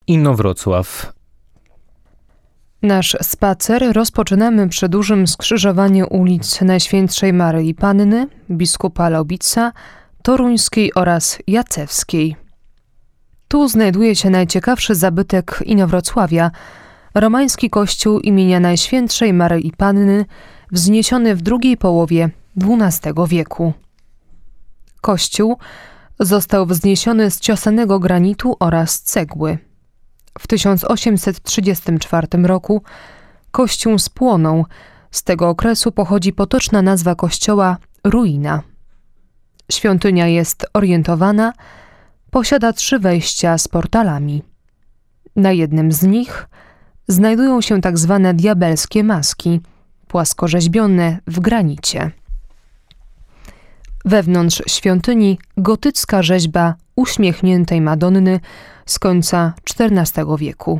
Inowrocław. Nasz spacer rozpoczynamy przy dużym skrzyżowaniu ulic Najświętszej Maryi Panny, biskupa Laubica, Toruńskiej oraz Jacewskiej. Tu znajduje się najciekawszy zabytek Inowrocławia, romański kościół imienia Najświętszej Maryi Panny, wzniesiony w drugiej połowie XII wieku. Kościół został wzniesiony z ciosanego granitu oraz cegły. W 1834 roku kościół spłonął. Z tego okresu pochodzi potoczna nazwa kościoła Ruina. Świątynia jest orientowana, posiada 3 wejścia z portalami. Na jednym z nich znajdują się tak zwane diabelskie maski, płaskorzeźbione w granicie. Wewnątrz świątyni gotycka rzeźba uśmiechniętej Madonny z końca XIV wieku.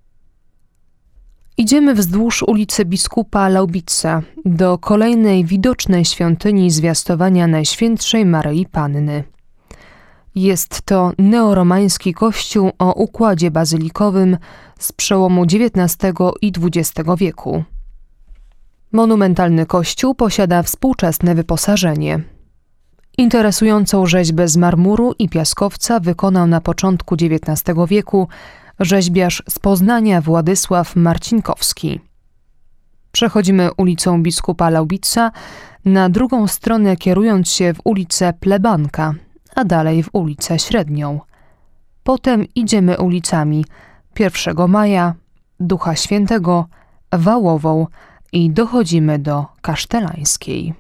Idziemy wzdłuż ulicy biskupa Laubica do kolejnej widocznej świątyni zwiastowania Najświętszej Maryi Panny. Jest to neoromański kościół o układzie bazylikowym z przełomu XIX i XX wieku. Monumentalny kościół posiada współczesne wyposażenie. Interesującą rzeźbę z marmuru i piaskowca wykonał na początku XIX wieku rzeźbiarz z Poznania Władysław Marcinkowski. Przechodzimy ulicą biskupa Laubica na drugą stronę, kierując się w ulicę Plebanka, a dalej w ulicę Średnią. Potem idziemy ulicami 1 Maja, Ducha Świętego, Wałową i dochodzimy do Kasztelańskiej.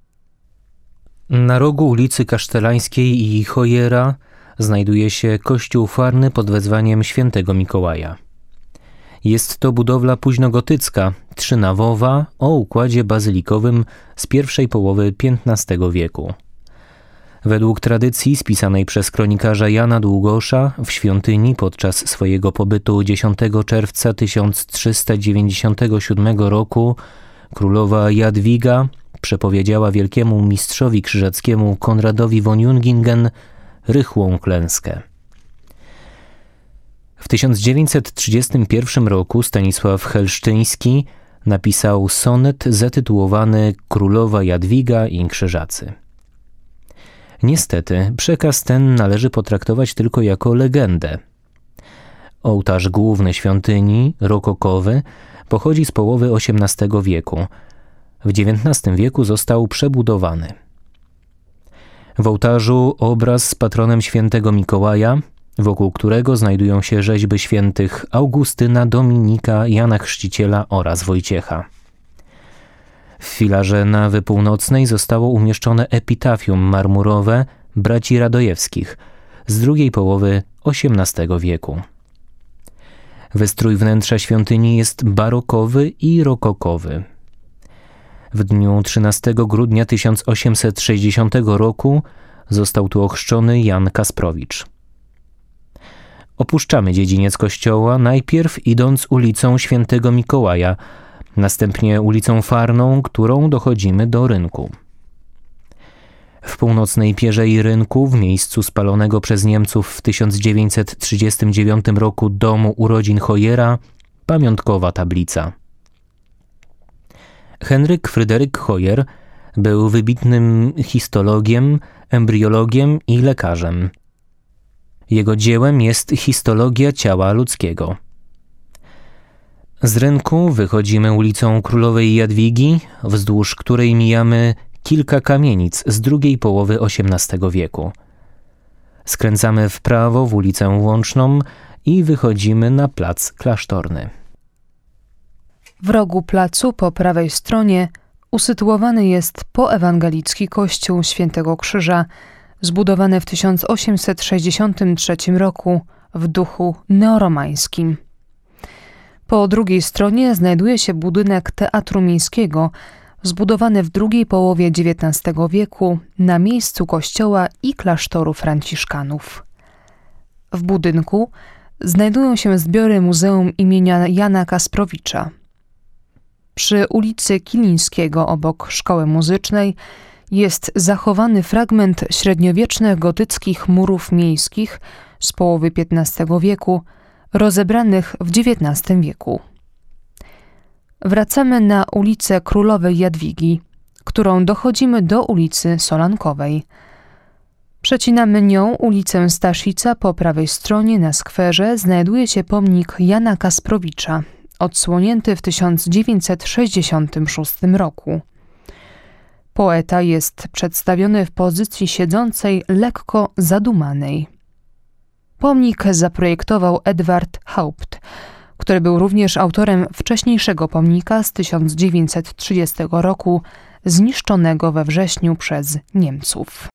Na rogu ulicy Kasztelańskiej i Hojera znajduje się kościół farny pod wezwaniem Świętego Mikołaja. Jest to budowla późnogotycka, trzynawowa, o układzie bazylikowym z pierwszej połowy XV wieku. Według tradycji spisanej przez kronikarza Jana Długosza w świątyni podczas swojego pobytu 10 czerwca 1397 roku królowa Jadwiga przepowiedziała wielkiemu mistrzowi krzyżackiemu Konradowi von Jungingen rychłą klęskę. W 1931 roku Stanisław Helsztyński napisał sonet zatytułowany Królowa Jadwiga i Krzyżacy. Niestety przekaz ten należy potraktować tylko jako legendę. Ołtarz główny świątyni, rokokowy, pochodzi z połowy XVIII wieku. W XIX wieku został przebudowany. W ołtarzu obraz z patronem świętego Mikołaja, wokół którego znajdują się rzeźby świętych Augustyna, Dominika, Jana Chrzciciela oraz Wojciecha. W filarze nawy północnej zostało umieszczone epitafium marmurowe braci Radojewskich z drugiej połowy XVIII wieku. Wystrój wnętrza świątyni jest barokowy i rokokowy. W dniu 13 grudnia 1860 roku został tu ochrzczony Jan Kasprowicz. Opuszczamy dziedziniec kościoła, najpierw idąc ulicą Świętego Mikołaja, następnie ulicą Farną, którą dochodzimy do rynku. W północnej pierzei rynku, w miejscu spalonego przez Niemców w 1939 roku domu urodzin Hojera, pamiątkowa tablica. Henryk Fryderyk Hojer był wybitnym histologiem, embriologiem i lekarzem. Jego dziełem jest histologia ciała ludzkiego. Z rynku wychodzimy ulicą Królowej Jadwigi, wzdłuż której mijamy kilka kamienic z drugiej połowy XVIII wieku. Skręcamy w prawo w ulicę Łączną i wychodzimy na plac Klasztorny. W rogu placu po prawej stronie usytuowany jest poewangelicki kościół Świętego Krzyża, zbudowany w 1863 roku w duchu neoromańskim. Po drugiej stronie znajduje się budynek Teatru Miejskiego, zbudowany w drugiej połowie XIX wieku na miejscu kościoła i klasztoru franciszkanów. W budynku znajdują się zbiory Muzeum imienia Jana Kasprowicza. Przy ulicy Kilińskiego obok Szkoły Muzycznej jest zachowany fragment średniowiecznych gotyckich murów miejskich z połowy XV wieku rozebranych w XIX wieku. Wracamy na ulicę Królowej Jadwigi, którą dochodzimy do ulicy Solankowej. Przecinamy nią ulicę Staszica, po prawej stronie na skwerze znajduje się pomnik Jana Kasprowicza, odsłonięty w 1966 roku. Poeta jest przedstawiony w pozycji siedzącej lekko zadumanej. Pomnik zaprojektował Edward Haupt, który był również autorem wcześniejszego pomnika z 1930 roku, zniszczonego we wrześniu przez Niemców.